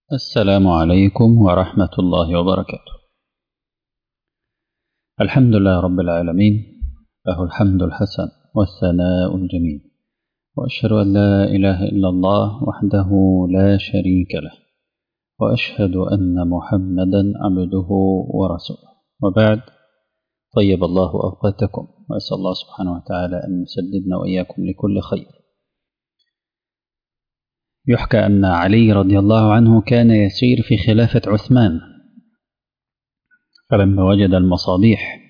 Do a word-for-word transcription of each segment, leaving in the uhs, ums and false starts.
السلام عليكم ورحمة الله وبركاته. الحمد لله رب العالمين، له الحمد الحسن والثناء الجميل، وأشهد أن لا إله إلا الله وحده لا شريك له، وأشهد أن محمدا عبده ورسوله، وبعد. طيب الله أوقاتكم، وأسأل الله سبحانه وتعالى أن يسددنا وإياكم لكل خير. يحكى أن علي رضي الله عنه كان يسير في خلافة عثمان، فلما وجد المصابيح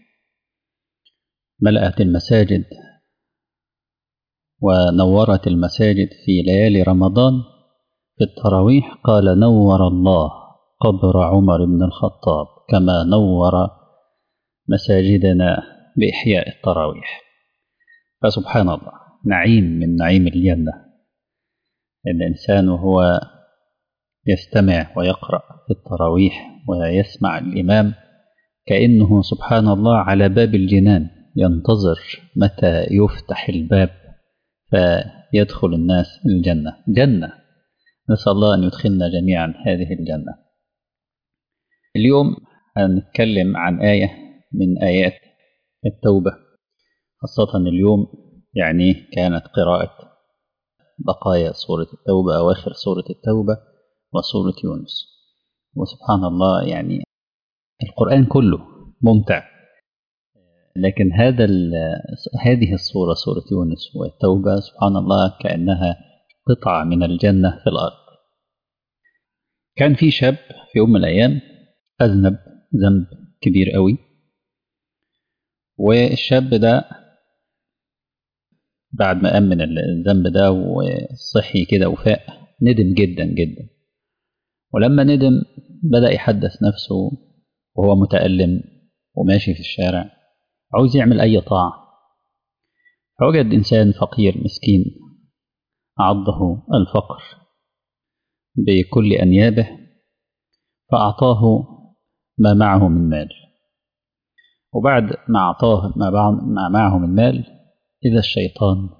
ملأت المساجد ونورت المساجد في ليالي رمضان في التراويح، قال: نور الله قبر عمر بن الخطاب كما نور مساجدنا بإحياء التراويح. فسبحان الله، نعيم من نعيم الجنة الإنسان وهو يستمع ويقرأ في التراويح ويسمع الإمام كأنه سبحان الله على باب الجنان، ينتظر متى يفتح الباب فيدخل الناس الجنة. جنة، نسأل الله أن يدخلنا جميعا هذه الجنة. اليوم هنتكلم عن آية من آيات التوبة، خاصة اليوم يعني كانت قراءة بقايا سورة التوبة، أواخر سورة التوبة وسورة يونس. وسبحان الله يعني القرآن كله ممتع، لكن هذا هذه السورة سورة يونس والتوبة سبحان الله كأنها قطعة من الجنة في الأرض. كان في شاب في يوم من الأيام أذنب ذنب كبير قوي، والشاب ده بعد ما أمن الذنب ده وصحي كده وفاق ندم جدا جدا، ولما ندم بدأ يحدث نفسه وهو متألم وماشي في الشارع عاوز يعمل أي طاعة، فوجد إنسان فقير مسكين عضه الفقر بكل أنيابه، فأعطاه ما معه من مال. وبعد ما أعطاه ما معه من مال إذا الشيطان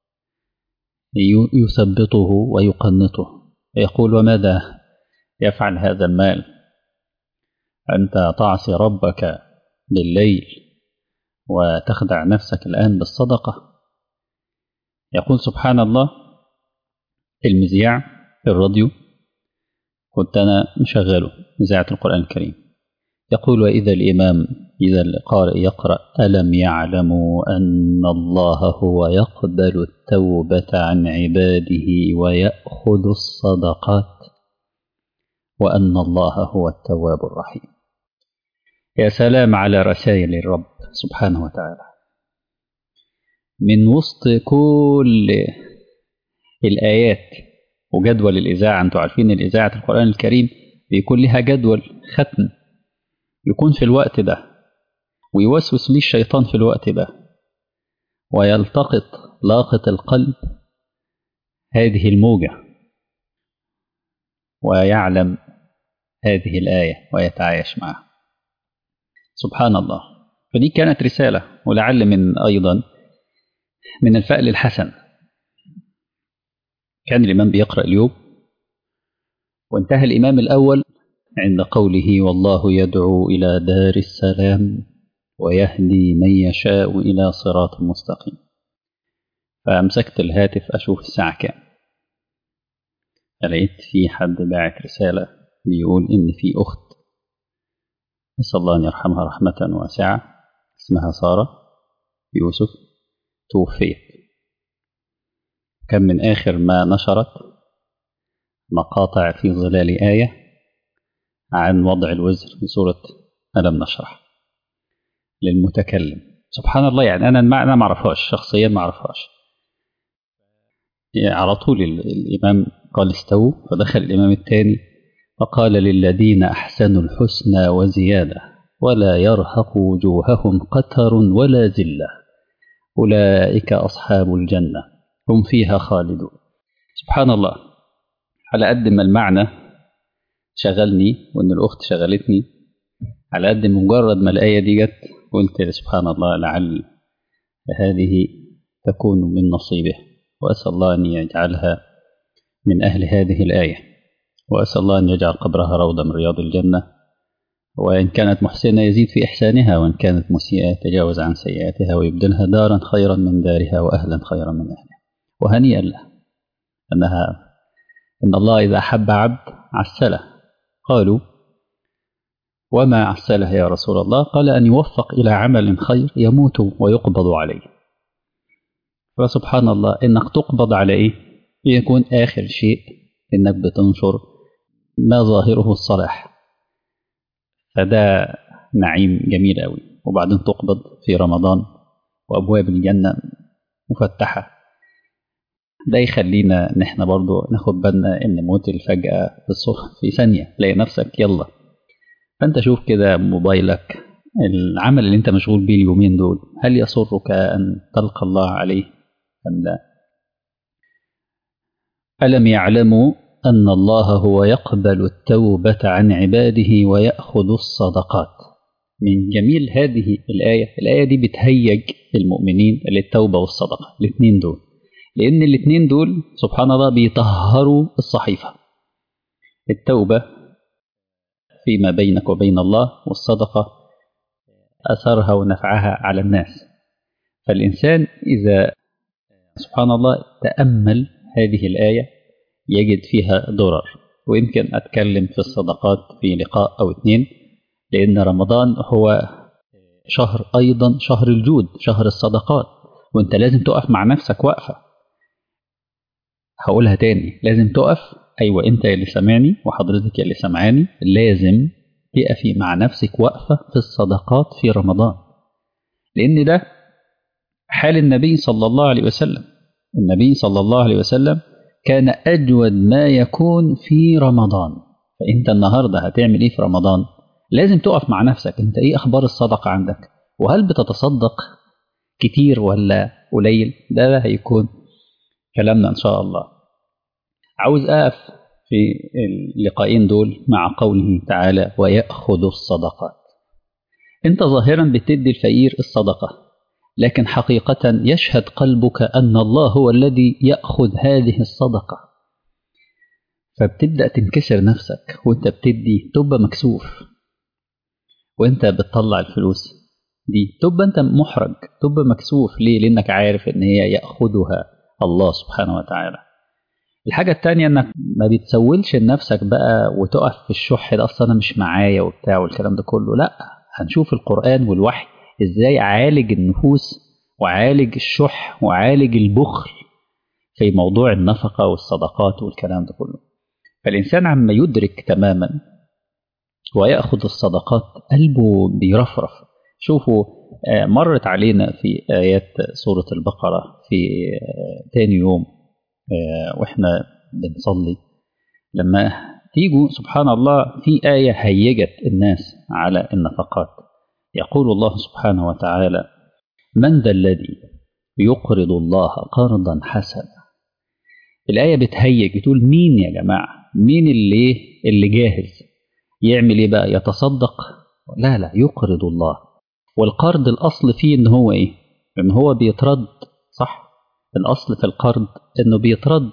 يثبطه ويقنطه، يقول: وماذا يفعل هذا المال؟ أنت تعصي ربك بالليل وتخدع نفسك الآن بالصدقة. يقول سبحان الله المذياع في الراديو، كنت أنا مشغله إذاعة القرآن الكريم، يقول: وإذا الإمام إذا القارئ يقرأ: ألم يعلموا أن الله هو يقبل التوبة عن عباده ويأخذ الصدقات وأن الله هو التواب الرحيم. يا سلام على رسائل الرب سبحانه وتعالى. من وسط كل الآيات وجدول الإذاعة، أنتوا عارفين الإذاعة القرآن الكريم بيكون لها جدول ختم يكون في الوقت ده، ويوسوس لي الشيطان في الوقت ده ويلتقط لاقة القلب هذه الموجة ويعلم هذه الآية ويتعايش معها. سبحان الله. فدي كانت رسالة، ولعل من أيضا من الفأل الحسن كان الإمام بيقرأ اليوم، وانتهى الإمام الأول عند قوله: والله يدعو إلى دار السلام ويهدي من يشاء إلى صراط مستقيم. فأمسكت الهاتف أشوف الساعة كام، لقيت في حد باعت رسالة بيقول إن في أخت نسأل الله أن يرحمها رحمة واسعة اسمها سارة يوسف توفيت. كان من آخر ما نشرت مقاطع في ظلال آية عن وضع الوزر في سورة ألم نشرح للمتكلم. سبحان الله، يعني أنا أنا ما أعرفهاش شخصيا، ما أعرفهاش. يعني على طول الإمام قال: استووا، فدخل الإمام الثاني فقال: للذين أحسنوا الحسنى وزيادة ولا يرهق وجوههم قتر ولا ذلة أولئك أصحاب الجنة هم فيها خالدون. سبحان الله، على قد ما المعنى شغلني وإن الأخت شغلتني، على قد مجرد ما الآية دي جت قلت سبحان الله لعل هذه تكون من نصيبه، وأسأل الله أن يجعلها من أهل هذه الآية. وأسأل الله أن يجعل قبرها روضة من رياض الجنة، وإن كانت محسنة يزيد في إحسانها، وإن كانت مسيئة تجاوز عن سيئاتها ويبدلها دارا خيرا من دارها وأهلا خيرا من أهلها. وهنيئا لها أنها إن الله إذا أحب عبد عسله. قالوا وما عسله يا رسول الله؟ قال أن يوفق إلى عمل خير يموت ويقبض عليه. فسبحان الله إنك تقبض على إيه؟ يكون آخر شيء إنك بتنشر ما ظاهره الصلاح، فده نعيم جميل أوي. وبعدين تقبض في رمضان وأبواب الجنة مفتحة. ده يخلينا نحن برضو ناخد بالنا إن موت الفجأة في ثانية تلاقي نفسك يلا. فأنت شوف كده موبايلك، العمل اللي أنت مشغول بيه اليومين دول، هل يسرك أن تلقى الله عليه أم لا؟ ألم يعلموا أن الله هو يقبل التوبة عن عباده ويأخذ الصدقات. من جميل هذه الآية، الآية دي بتهيج المؤمنين للتوبة والصدقة الاثنين دول، لأن الاثنين دول سبحان الله بيطهروا الصحيفة. التوبة فيما بينك وبين الله، والصدقة أثرها ونفعها على الناس. فالإنسان إذا سبحان الله تأمل هذه الآية يجد فيها ضرر. ويمكن أتكلم في الصدقات في لقاء أو اثنين، لأن رمضان هو شهر أيضا شهر الجود، شهر الصدقات، وانت لازم تقف مع نفسك وقفة. هقولها تاني، لازم تقف. أيوة انت اللي سمعني وحضرتك اللي سمعاني، لازم تقفي مع نفسك وقفة في الصدقات في رمضان، لأن ده حال النبي صلى الله عليه وسلم. النبي صلى الله عليه وسلم كان أجود ما يكون في رمضان. فأنت النهاردة هتعمل إيه في رمضان؟ لازم تقف مع نفسك، أنت إيه أخبار الصدقة عندك؟ وهل بتتصدق كتير ولا قليل؟ ده هيكون كلامنا إن شاء الله. عاوز أقف في اللقاءين دول مع قوله تعالى ويأخذ الصدقات. أنت ظاهرا بتدي الفقير الصدقة، لكن حقيقة يشهد قلبك أن الله هو الذي يأخذ هذه الصدقة. فبتبدأ تنكسر نفسك وانت بتدي، تبقى مكسوف وانت بتطلع الفلوس دي، تبقى انت محرج، تبقى مكسوف. ليه؟ لأنك عارف ان هي يأخذها الله سبحانه وتعالى. الحاجة التانية انك ما بتسولش لنفسك بقى وتقف في الشح ده، اصلا انا مش معايا وبتاع والكلام ده كله. لا، هنشوف القرآن والوحي ازاي عالج النفوس وعالج الشح وعالج البخل في موضوع النفقة والصدقات والكلام ده كله. فالإنسان عما يدرك تماما ويأخذ الصدقات قلبه بيرفرف. شوفوا مرت علينا في آيات سورة البقرة في تاني يوم وإحنا بنصلي، لما تيجوا سبحان الله في آية هيجت الناس على النفقات. يقول الله سبحانه وتعالى من ذا الذي يقرض الله قرضا حسنا. الآية بتهيج، تقول مين يا جماعة؟ مين اللي اللي جاهز يعمل ايه بقى؟ يتصدق؟ لا لا، يقرض الله. والقرض الأصل فيه إن هو إيه؟ إن هو بيترد، صح؟ الأصل في القرض إنه بيترد.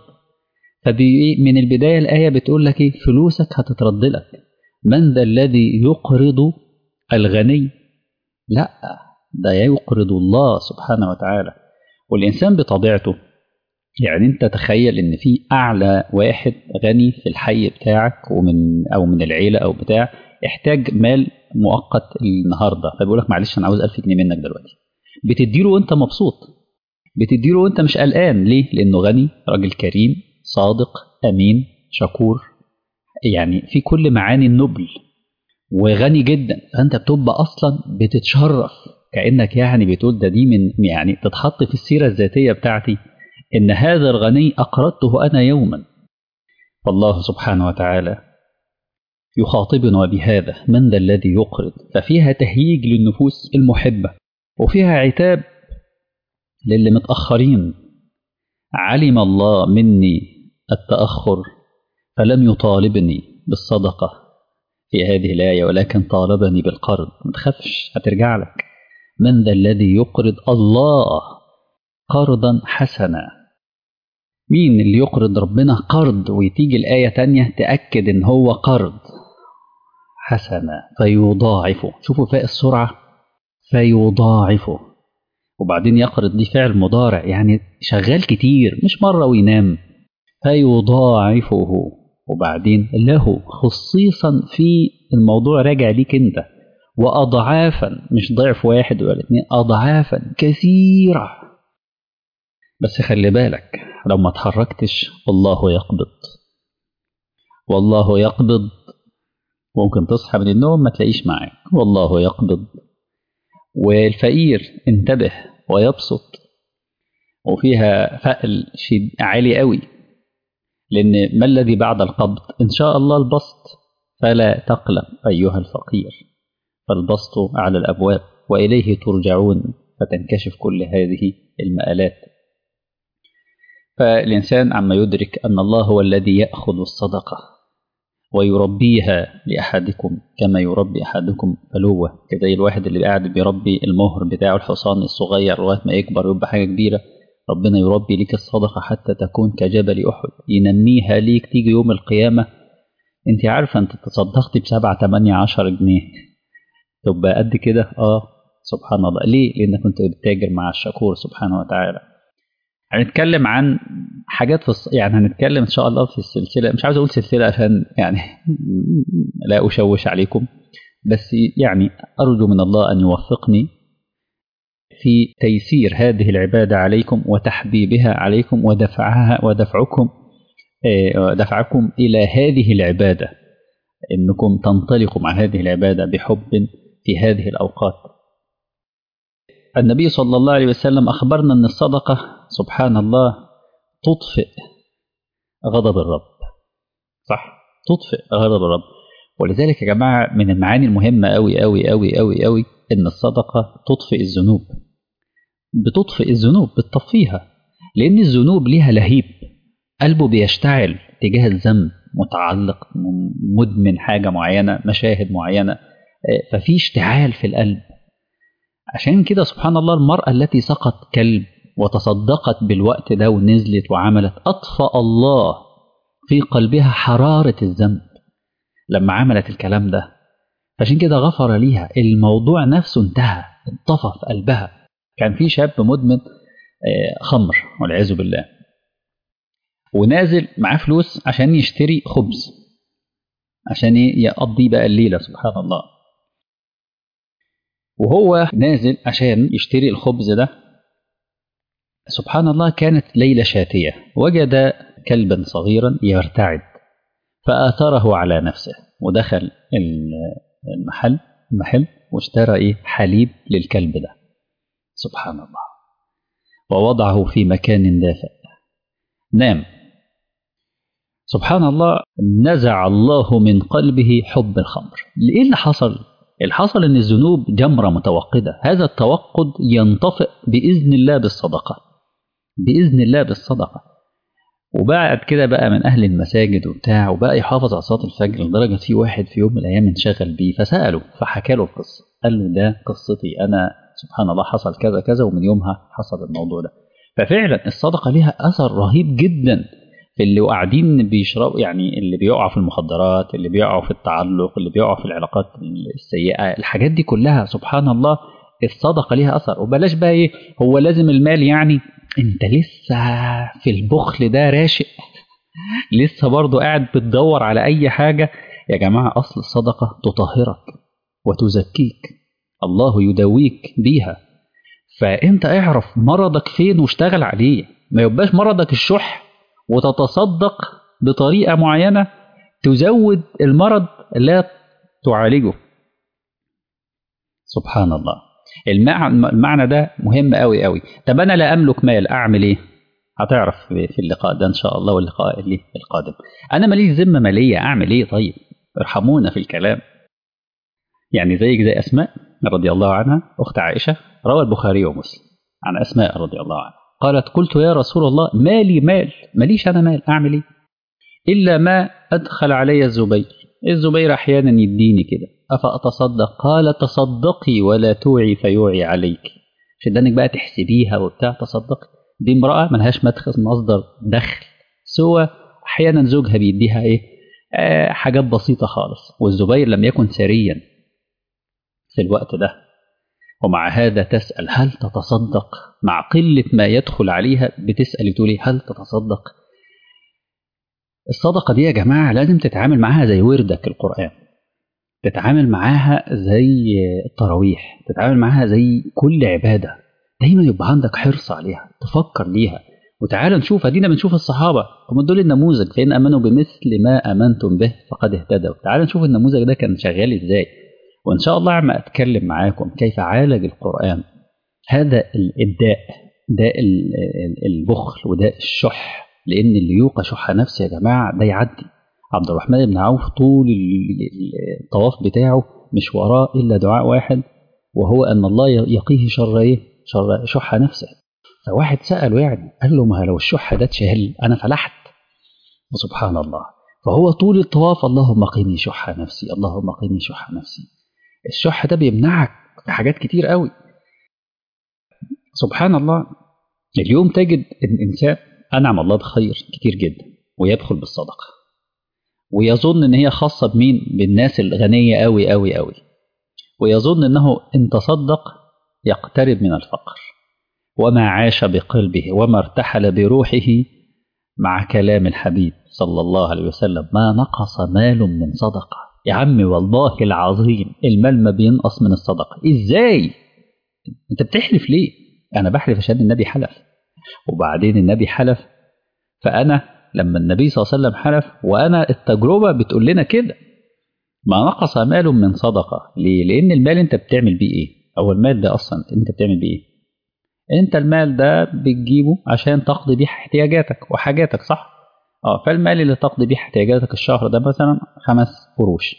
فمن البداية الآية بتقول لك إيه؟ فلوسك هتترد لك. من ذا الذي يقرض الغني؟ لا، ده يقرض الله سبحانه وتعالى. والإنسان بطبيعته، يعني أنت تخيل إن في أعلى واحد غني في الحي بتاعك ومن أو من العيلة أو بتاع، احتاج مال مؤقت النهاردة، فبيقول لك معلش أنا عاوز ألف جنيه منك دلوقتي. بتديله وأنت مبسوط، بتديله وأنت مش قلقان. ليه؟ لأنه غني، راجل كريم، صادق، أمين، شكور، يعني في كل معاني النبل وغني جدا. فأنت بتبقى أصلا بتتشرف، كأنك يعني بتقول ده دي من يعني تتحط في السيرة الذاتية بتاعتي إن هذا الغني أقرضته أنا يوما. فالله سبحانه وتعالى يخاطبنا بهذا، من ذا الذي يقرض. ففيها تهييج للنفوس المحبة، وفيها عتاب للي متأخرين. علم الله مني التأخر فلم يطالبني بالصدقة في هذه الآية، ولكن طالبني بالقرض. ما تخافش، هترجع لك. من ذا الذي يقرض الله قرضا حسنا. مين اللي يقرض ربنا قرض وتيجي الآية تانية تأكد إن هو قرض حسنة فيضاعفه؟ شوفوا فاء السرعة، فيضاعفه. وبعدين يقرض دي فعل مضارع، يعني شغال كتير مش مرة وينام. فيضاعفه، وبعدين له، خصيصا في الموضوع راجع ليك انت. وأضعافا، مش ضعف واحد ولا اتنين، أضعافا كثيرة. بس خلي بالك لو ما تحركتش والله يقبض، والله يقبض. ممكن تصحى من النوم ما تلاقيش معاك، والله يقبض. والفقير انتبه ويبسط، وفيها فأل شيء عالي قوي، لأن ما الذي بعد القبض؟ إن شاء الله البسط. فلا تقلق أيها الفقير، فالبسط على الأبواب وإليه ترجعون، فتنكشف كل هذه المآلات. فالإنسان عما يدرك أن الله هو الذي يأخذ الصدقة ويربيها لأحدكم كما يربي أحدكم فلوة، كده الواحد اللي قاعد بيربي المهر بتاعه الحصان الصغير لغاية ما يكبر ويبقى حاجة كبيرة، ربنا يربي لك الصدقة حتى تكون كجبل أحد، ينميها ليك تيجي يوم القيامة. انت عارفة انت تصدقتي بسبعة تمانية عشر جنيه تبقى قد كده. اه سبحان الله. ليه؟ لأنك كنت بتتاجر مع الشكور سبحانه وتعالى. هنتكلم عن حاجات في الص... يعني هنتكلم ان شاء الله في السلسله، مش عاوز اقول سلسله عشان يعني لا اشوش عليكم، بس يعني ارجو من الله ان يوفقني في تيسير هذه العباده عليكم وتحبيبها عليكم ودفعها ودفعكم دفعكم الى هذه العباده، انكم تنطلقوا مع هذه العباده بحب في هذه الاوقات. النبي صلى الله عليه وسلم أخبرنا أن الصدقة سبحان الله تطفئ غضب الرب. صح، تطفئ غضب الرب. ولذلك يا جماعة من المعاني المهمة أوي أوي أوي أوي أوي أن الصدقة تطفئ الذنوب. بتطفئ الذنوب، بتطفيها، لأن الذنوب ليها لهيب، قلبه بيشتعل تجاه الذنب، متعلق مدمن حاجة معينة، مشاهد معينة، ففي اشتعال في القلب. عشان كده سبحان الله المرأة التي سقط كلب وتصدقت بالوقت ده ونزلت وعملت، أطفأ الله في قلبها حرارة الذنب لما عملت الكلام ده. فعشان كده غفر ليها، الموضوع نفسه انتهى، انطفى في قلبها. كان في شاب مدمن خمر والعياذ بالله، ونازل معاه فلوس عشان يشتري خبز عشان يقضي بقى الليلة سبحان الله. وهو نازل عشان يشتري الخبز ده سبحان الله كانت ليلة شاتية، وجد كلبا صغيرا يرتعد فآثره على نفسه، ودخل المحل المحل واشترى ايه حليب للكلب ده سبحان الله، ووضعه في مكان دافئ. نام سبحان الله، نزع الله من قلبه حب الخمر. ايه اللي حصل؟ الحصل ان الذنوب جمرة متوقدة، هذا التوقد ينطفئ بإذن الله بالصدقة، بإذن الله بالصدقة. وبعد كده بقى من أهل المساجد وبتاع، وبقى يحافظ على صلاة الفجر، لدرجة في واحد في يوم من الأيام انشغل بيه فسأله، فحكى له القصة، قال له ده قصتي أنا سبحان الله، حصل كذا كذا ومن يومها حصل الموضوع ده. ففعلا الصدقة لها أثر رهيب جدا في اللي قاعدين بيشربوا، يعني اللي بيقعوا في المخدرات، اللي بيقعوا في التعلق، اللي بيقعوا في العلاقات السيئة، الحاجات دي كلها سبحان الله الصدقة ليها أثر. وبلاش بقى إيه هو لازم المال، يعني أنت لسه في البخل ده راشق، لسه برضو قاعد بتدور على أي حاجة. يا جماعة أصل الصدقة تطهرك وتزكيك، الله يداويك بيها. فأنت اعرف مرضك فين واشتغل عليه، ما يبقاش مرضك الشح وتتصدق بطريقة معينة تزود المرض لا تعالجه. سبحان الله. المعنى ده مهم قوي قوي. طب أنا لا أملك مال، أعمل إيه؟ هتعرف في اللقاء ده إن شاء الله واللقاء اللي القادم. أنا ماليش ذمة مالية، أعمل إيه؟ طيب ارحمونا في الكلام. يعني زيك زي أسماء رضي الله عنها أخت عائشة، روى البخاري ومسلم عن أسماء رضي الله عنها قالت قلت يا رسول الله مالي مال، ماليش أنا مال، أعمل إيه؟ إلا ما أدخل علي الزبير، الزبير أحيانا يديني كده أفأتصدق؟ قال تصدقي ولا توعي فيوعي عليك. شدانك بقى تحسبيها وبتاع، تصدقي دي امرأة ملهاش مدخل مصدر دخل، سوى أحيانا زوجها بيديها إيه آه حاجات بسيطة خالص. والزبير لم يكن ثريا في الوقت ده، ومع هذا تسأل هل تتصدق؟ مع قلة ما يدخل عليها بتسأل تقولي هل تتصدق؟ الصدقة دي يا جماعة لازم تتعامل معاها زي وردك القرآن، تتعامل معاها زي التراويح، تتعامل معاها زي كل عبادة، دايما يبقى عندك حرص عليها، تفكر ليها. وتعال نشوف، ادينا بنشوف الصحابة هم دول النموذج، فإن آمنوا بمثل ما آمنتم به فقد اهتدوا. تعال نشوف النموذج ده كان شغال ازاي، وإن شاء الله عم أتكلم معاكم كيف عالج القرآن هذا الداء، داء البخل وداء الشح. لأن اللي يوقى شح نفسه يا جماعة ده يعدي. عبد الرحمن بن عوف طول الطواف بتاعه مش وراه إلا دعاء واحد، وهو أن الله يقيه شر إيه؟ شر شح نفسه. فواحد سأله يعني قال له ما لو الشح ده اتشال أنا فلحت. وسبحان الله، فهو طول الطواف اللهم قيني شح نفسي، اللهم قيني شح نفسي. الشح ده بيمنعك في حاجات كتير قوي. سبحان الله، اليوم تجد الإنسان أنعم الله بخير كتير جدا ويدخل بالصدقة ويظن إن هي خاصة بمين؟ بالناس الغنية قوي قوي قوي، ويظن أنه إن تصدق يقترب من الفقر، وما عاش بقلبه وما ارتحل بروحه مع كلام الحبيب صلى الله عليه وسلم ما نقص مال من صدقة. يا عمي والله العظيم المال ما بينقص من الصدقة. إزاي؟ أنت بتحلف ليه؟ أنا بحلف عشان النبي حلف، وبعدين النبي حلف، فأنا لما النبي صلى الله عليه وسلم حلف وأنا التجربة بتقول لنا كده ما نقص مال من صدقة. ليه؟ لأن المال أنت بتعمل بيه إيه؟ أو المال ده أصلا أنت بتعمل بيه إيه؟ أنت المال ده بتجيبه عشان تقضي بيه احتياجاتك وحاجاتك، صح؟ اه فالمال اللي تقضي بيه احتياجاتك الشهر ده مثلا خمس قروش،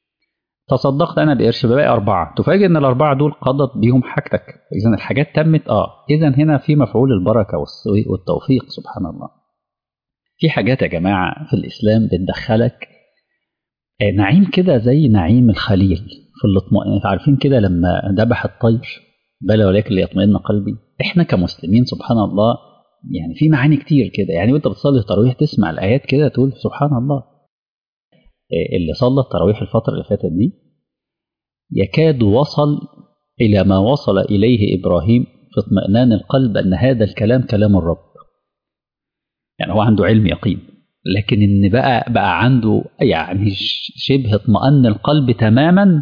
تصدقت أنا بقرش بباقي أربعة، تفاجئ إن الأربعة دول قضت بيهم حاجتك. إذا الحاجات تمت اه إذا هنا في مفعول البركة والتوفيق. سبحان الله. في حاجات يا جماعة في الإسلام بتدخلك نعيم كده زي نعيم الخليل في الاطمئنان. عارفين كده لما ذبح الطير بلى ولكن ليطمئن قلبي. احنا كمسلمين سبحان الله يعني في معاني كتير كده، يعني وانت بتصلي التراويح تسمع الآيات كده تقول سبحان الله. اللي صلى التراويح الفترة اللي فاتت دي يكاد وصل إلى ما وصل إليه إبراهيم في اطمئنان القلب أن هذا الكلام كلام الرب. يعني هو عنده علم يقين، لكن إن بقى بقى عنده يعني شبه اطمئن القلب تماما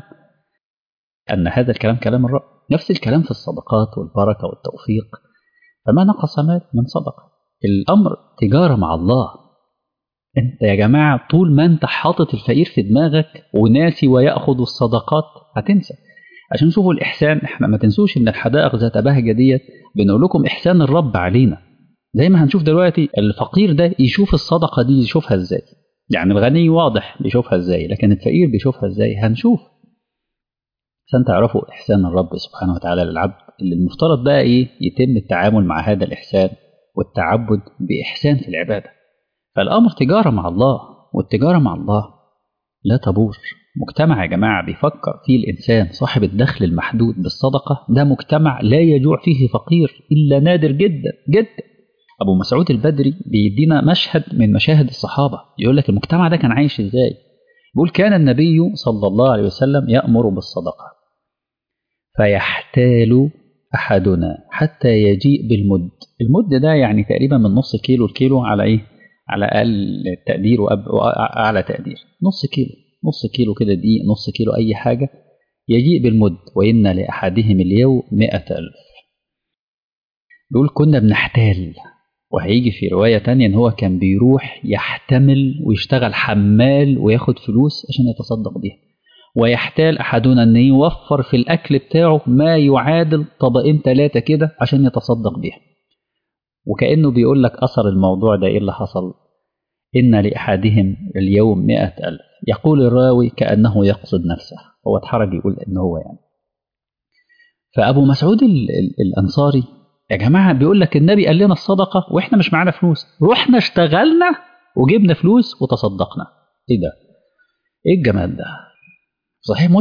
أن هذا الكلام كلام الرب. نفس الكلام في الصدقات والبركة والتوفيق، فما نقص مال من صدقة. الأمر تجارة مع الله. أنت يا جماعة طول ما أنت حاطط الفقير في دماغك وناسي ويأخذ الصدقات هتنسى. عشان نشوفوا الإحسان، إحنا ما تنسوش إن الحدائق ذات بهجة ديت بنقول لكم إحسان الرب علينا. زي ما هنشوف دلوقتي الفقير ده يشوف الصدقة دي يشوفها إزاي. يعني الغني واضح بيشوفها إزاي، لكن الفقير بيشوفها إزاي هنشوف. عشان تعرفوا إحسان الرب سبحانه وتعالى للعبد، اللي المفترض بقى إيه يتم التعامل مع هذا الإحسان والتعبد بإحسان في العبادة. فالأمر تجارة مع الله، والتجارة مع الله لا تبور. مجتمع يا جماعة بيفكر فيه الإنسان صاحب الدخل المحدود بالصدقة ده مجتمع لا يجوع فيه فقير إلا نادر جدا جدا. أبو مسعود البدري بيدينا مشهد من مشاهد الصحابة، يقول لك المجتمع ده كان عايش إزاي. يقول كان النبي صلى الله عليه وسلم يأمر بالصدقة فيحتال أحدنا حتى يجيء بالمد. المد ده يعني تقريبا من نص كيلو الكيلو على إيه؟ على أقل تقدير وأعلى تقدير نص كيلو، نص كيلو كده دي نص كيلو أي حاجة. يجيء بالمد وإن لأحدهم اليوم مئة ألف. دول كنا بنحتال. وهيجي في رواية تانية إن هو كان بيروح يحتمل ويشتغل حمال وياخد فلوس عشان يتصدق بيها. ويحتال أحدنا أن يوفر في الأكل بتاعه ما يعادل طبقين ثلاثة كده عشان يتصدق بيها. وكأنه بيقول لك أثر الموضوع ده إيه اللي حصل. إن لأحدهم اليوم مئة ألف. يقول الراوي كأنه يقصد نفسه، هو اتحرج يقول إنه هو يعني. فأبو مسعود ال ال الأنصاري يا جماعة بيقول لك النبي قال لنا الصدقة وإحنا مش معانا فلوس، رحنا اشتغلنا وجبنا فلوس وتصدقنا. إيه ده؟ إيه الجمال ده؟ صحيح مسلم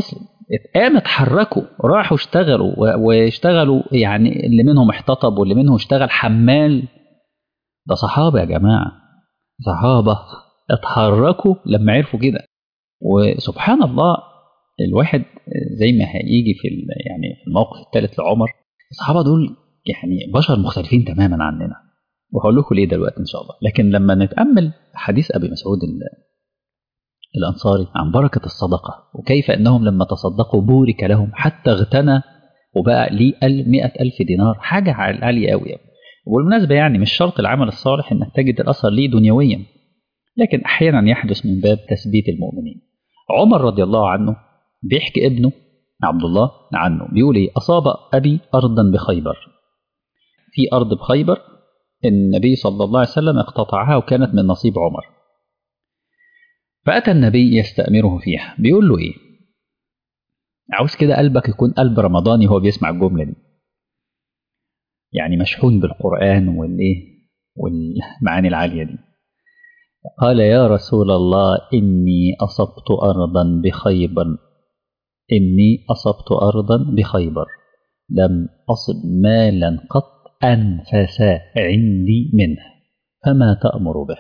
قام اتحركوا راحوا اشتغلوا واشتغلوا، يعني اللي منهم احتطب واللي منهم اشتغل حمال. ده صحابة يا جماعة، صحابة اتحركوا لما عرفوا كده. وسبحان الله الواحد زي ما هيجي في يعني في الموقف الثالث لعمر، الصحابة دول يعني بشر مختلفين تماما عننا، وهقول لكم ليه دلوقتي إن شاء الله. لكن لما نتأمل حديث أبي مسعود الأنصاري عن بركة الصدقة، وكيف أنهم لما تصدقوا بورك لهم حتى اغتنى وبقى ليه مئة ألف دينار، حاجة عالية قوي. وبالمناسبة يعني مش شرط العمل الصالح أنك تجد الأثر ليه دنيويا، لكن أحيانا يحدث من باب تثبيت المؤمنين. عمر رضي الله عنه بيحكي ابنه عبد الله عنه، بيقول إيه: أصاب أبي أرضا بخيبر، في أرض بخيبر النبي صلى الله عليه وسلم اقتطعها وكانت من نصيب عمر، فأتى النبي يستأمره فيها. بيقول له إيه؟ عاوز كده قلبك يكون قلب رمضاني هو بيسمع الجملة دي، يعني مشحون بالقرآن والإيه والمعاني العالية دي. قال: يا رسول الله إني أصبت أرضا بخيبر، إني أصبت أرضا بخيبر لم أصب مالا قط أنفس عندي منه، فما تأمر به؟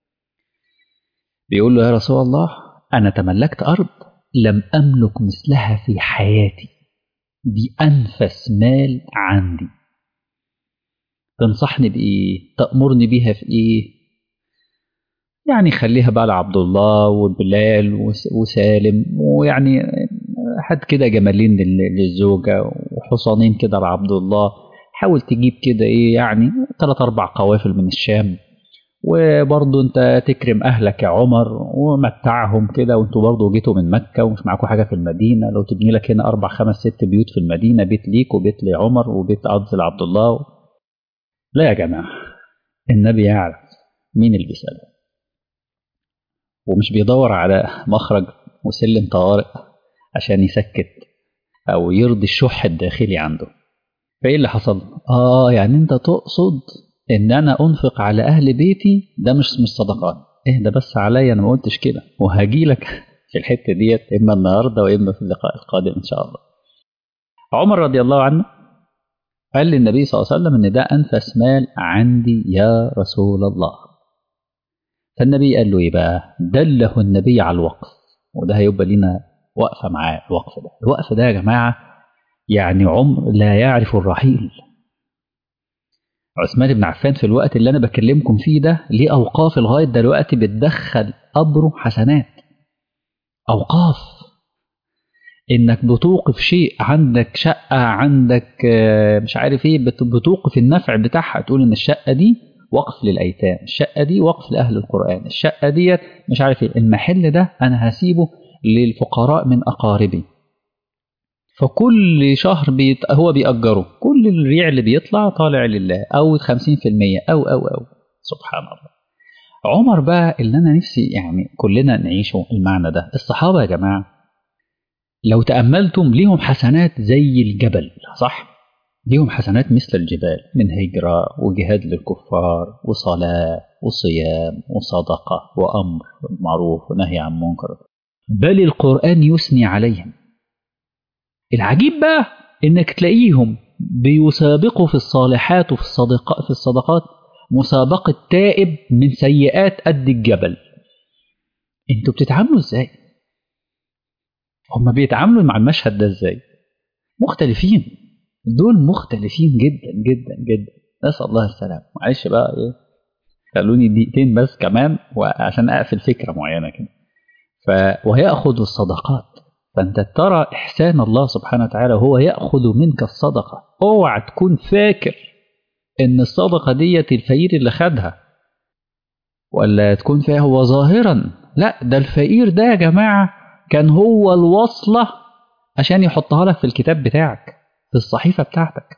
بيقول له: يا رسول الله أنا تملكت أرض لم أملك مثلها في حياتي، دي أنفس مال عندي، تنصحني بإيه؟ تأمرني بيها في إيه؟ يعني خليها بقى لعبد الله وبلال وسالم، ويعني حد كده جمالين للزوجة وحصانين كده لعبد الله، حاول تجيب كده إيه يعني ثلاث أربع قوافل من الشام، وبرضه انت تكرم اهلك يا عمر ومتعهم كده، وانتوا برضه جيتوا من مكة ومش معاكم حاجة في المدينة، لو تبني لك هنا اربع خمس ست بيوت في المدينة، بيت ليك وبيت لعمر وبيت عبد عبد الله. لا يا جماعة، النبي يعرف مين اللي بيسأله، ومش بيدور على مخرج وسلم طوارئ عشان يسكت او يرضي الشح الداخلي عنده. فايه اللي حصل؟ اه يعني انت تقصد ان انا انفق على اهل بيتي، ده مش مش صدقات؟ اهدى بس عليا، انا ما قلتش كده، وهاجي لك في الحته ديت اما النهارده واما في اللقاء القادم ان شاء الله. عمر رضي الله عنه قال للنبي صلى الله عليه وسلم ان ده انفس مال عندي يا رسول الله. فالنبي قال له ايه بقى؟ دله النبي على الوقف، وده هيبقى لنا وقفه معاه. الوقف ده الوقف ده يا جماعه يعني عمر لا يعرف الرحيل. عثمان بن عفان في الوقت اللي أنا بكلمكم فيه ده ليه أوقاف لغاية دلوقتي بتدخل قبره حسنات. أوقاف إنك بتوقف شيء، عندك شقة، عندك مش عارف إيه، بتوقف النفع بتاعها، تقول إن الشقة دي وقف للأيتام، الشقة دي وقف لأهل القرآن، الشقة ديت مش عارف إيه، المحل ده أنا هسيبه للفقراء من أقاربي. فكل شهر بيت هو بيأجره، كل الريع اللي بيطلع طالع لله، أو خمسين في المية أو أو أو سبحان الله. عمر بقى اللي أنا نفسي يعني كلنا نعيشه المعنى ده. الصحابة يا جماعة لو تأملتم ليهم حسنات زي الجبل، صح؟ ليهم حسنات مثل الجبال، من هجرة وجهاد للكفار وصلاة وصيام وصدقة وأمر معروف ونهي عن منكر، بل القرآن يثني عليهم. العجيب بقى انك تلاقيهم بيسابقوا في الصالحات وفي الصدقات في الصدقات مسابقة تائب من سيئات قد الجبل. انتوا بتتعاملوا ازاي؟ هم بيتعاملوا مع المشهد ده ازاي؟ مختلفين، دول مختلفين جدا جدا جدا، نسأل الله السلام. معلش بقى ايه، خلوني دقيقتين بس كمان وعشان اقفل فكرة معينة كده. ف ويأخذ الصدقات، فأنت ترى إحسان الله سبحانه وتعالى هو يأخذ منك الصدقة. اوعى تكون فاكر إن الصدقة ديت الفقير اللي خدها، ولا تكون فيها هو ظاهرا، لا، ده الفقير ده يا جماعة كان هو الوصلة عشان يحطها لك في الكتاب بتاعك، في الصحيفة بتاعتك،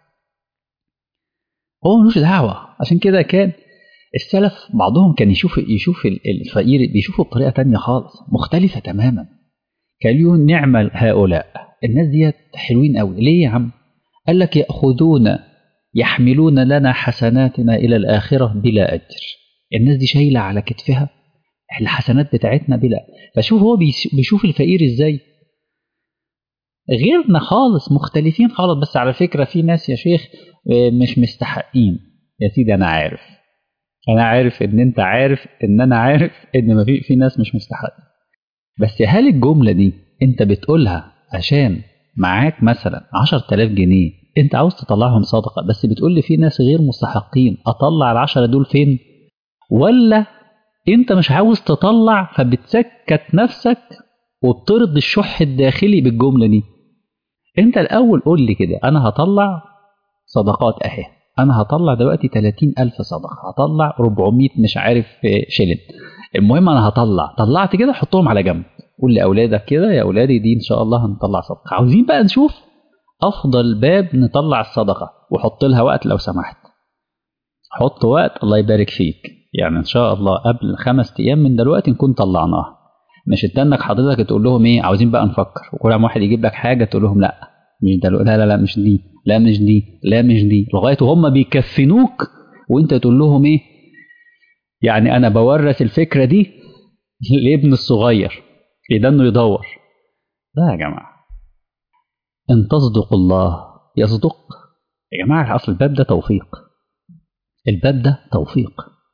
هو ملوش دعوة. عشان كده كان السلف بعضهم كان يشوف يشوف الفقير بيشوفه بطريقة تانية خالص مختلفة تماما. كان يقول نعمل هؤلاء، الناس ديت حلوين قوي. ليه يا عم؟ قال لك يأخذون يحملون لنا حسناتنا إلى الآخرة بلا أجر. الناس دي شايلة على كتفها الحسنات بتاعتنا بلا. فشوف هو بيشوف الفقير إزاي، غيرنا خالص، مختلفين خالص. بس على فكرة في ناس يا شيخ مش مستحقين. يا سيدي أنا عارف، أنا عارف إن أنت عارف إن أنا عارف إن ما في في ناس مش مستحقين. بس هل الجملة دي أنت بتقولها عشان معاك مثلا عشرة آلاف جنيه أنت عاوز تطلعهم صدقة، بس بتقول لي في ناس غير مستحقين، أطلع العشرة دول فين؟ ولا أنت مش عاوز تطلع فبتسكت نفسك وبترضي الشح الداخلي بالجملة دي؟ أنت الأول قول لي كده، أنا هطلع صدقات أهي، أنا هطلع دلوقتي ثلاثين ألف صدقة، هطلع أربعمية مش عارف شلن، المهم أنا هطلع، طلعت كده حطهم على جنب، قول لأولادك كده يا أولادي دي إن شاء الله هنطلع صدقة. عاوزين بقى نشوف أفضل باب نطلع الصدقة، وحط لها وقت لو سمحت، حط وقت الله يبارك فيك، يعني إن شاء الله قبل خمس أيام من دلوقتي نكون طلعناها. مش استنك حضرتك تقول لهم إيه عاوزين بقى نفكر، وكل عم واحد يجيب لك حاجة تقول لهم لا مش دلوقتي، لا لا لا مش دي، لا مش دي، لا مش دي، لغاية وهم بيكفنوك وأنت تقول لهم إيه يعني أنا بورث الفكرة دي لابن الصغير إذا إنه يدور. لا يا جماعة، إن تصدق الله يصدق. يا جماعة أصل الباب ده توفيق، الباب ده توفيق،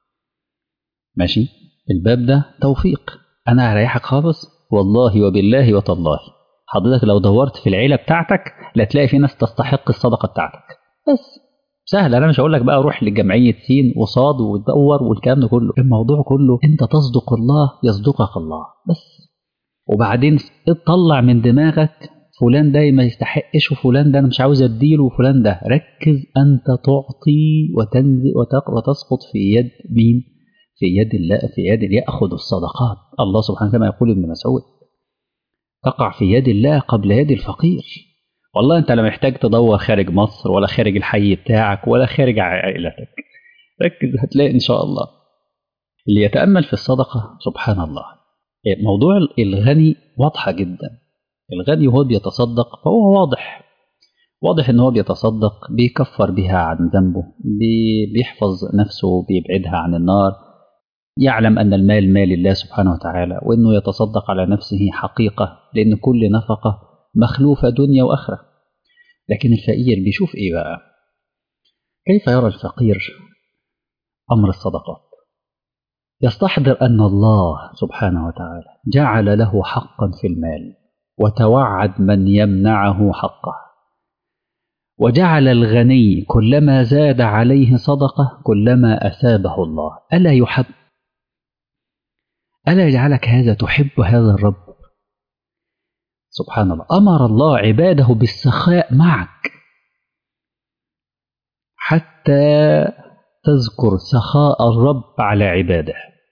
ماشي، الباب ده توفيق. أنا هريحك خالص والله وبالله وتالله، حضرتك لو دورت في العيلة بتاعتك لا تلاقي في ناس تستحق الصدقة بتاعتك. بس سهل، أنا مش هقول لك بقى روح لجمعية سين وصاد وتدور والكلام ده كله، الموضوع كله أنت تصدق الله يصدقك الله بس. وبعدين اطلع من دماغك فلان ده ما يستحقش وفلان ده أنا مش عاوز أديله وفلان ده، ركز أنت تعطي وتنزل وتسقط في يد مين؟ في يد الله، في يد يأخذ الصدقات. الله سبحانه كما يقول ابن مسعود تقع في يد الله قبل يد الفقير. والله أنت لا محتاج تدور خارج مصر ولا خارج الحي بتاعك ولا خارج عائلتك، ركز هتلاقي إن شاء الله. اللي يتأمل في الصدقة سبحان الله، موضوع الغني واضحة جدا. الغني وهو بيتصدق فهو واضح واضح ان هو بيتصدق بيكفر بها عن ذنبه، بيحفظ نفسه، بيبعدها عن النار، يعلم ان المال مال الله سبحانه وتعالى، وانه يتصدق على نفسه حقيقة، لان كل نفقة مخلوفة دنيا واخرة. لكن الفقير بيشوف ايه بقى؟ كيف يرى الفقير امر الصدقات؟ يستحضر ان الله سبحانه وتعالى جعل له حقا في المال وتوعد من يمنعه حقه، وجعل الغني كلما زاد عليه صدقة كلما أثابه الله. ألا يحب؟ ألا يجعلك هذا تحب هذا الرب؟ سبحان الله، أمر الله عباده بالسخاء معك حتى تذكر سخاء الرب على عباده.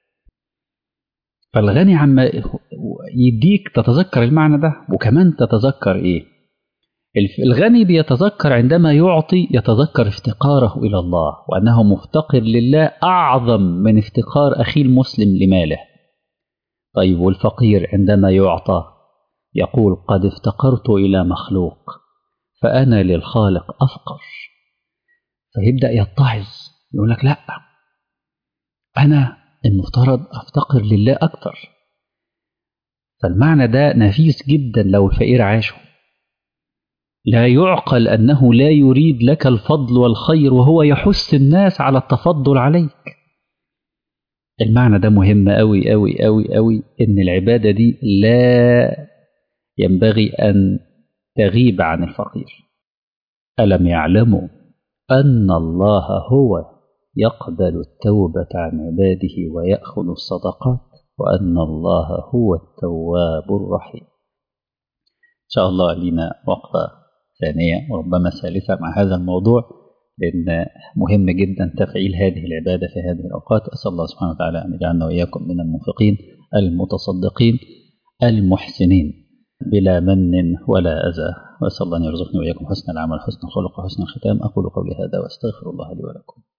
فالغني عما يديك تتذكر المعنى ده، وكمان تتذكر إيه؟ الغني بيتذكر عندما يعطي يتذكر افتقاره إلى الله، وأنه مفتقر لله أعظم من افتقار أخيه المسلم لماله. طيب والفقير عندما يعطى يقول قد افتقرت إلى مخلوق فأنا للخالق أفقر، فيبدأ يتعظ يقول لك لا أنا المفترض أفتقر لله أكثر. فالمعنى ده نفيس جدا لو الفقير عاشه. لا يعقل أنه لا يريد لك الفضل والخير وهو يحث الناس على التفضل عليك. المعنى ده مهم أوي أوي أوي أوي، إن العبادة دي لا ينبغي أن تغيب عن الفقير. ألم يعلموا أن الله هو يقبل التوبة عن عباده ويأخذ الصدقات وأن الله هو التواب الرحيم. إن شاء الله لنا وقفة ثانية وربما ثالثة مع هذا الموضوع، لأن مهم جدا تفعيل هذه العبادة في هذه الأوقات. أسأل الله سبحانه وتعالى أن يجعلنا وإياكم من المنفقين المتصدقين المحسنين بلا من ولا أذى، وأسأل الله أن يرزقني وإياكم حسن العمل حسن الخلق وحسن الختام. أقول قولي هذا وأستغفر الله لي ولكم.